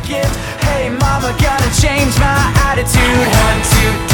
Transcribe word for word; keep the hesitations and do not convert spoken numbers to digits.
give. Hey mama, gonna change my attitude. One, two,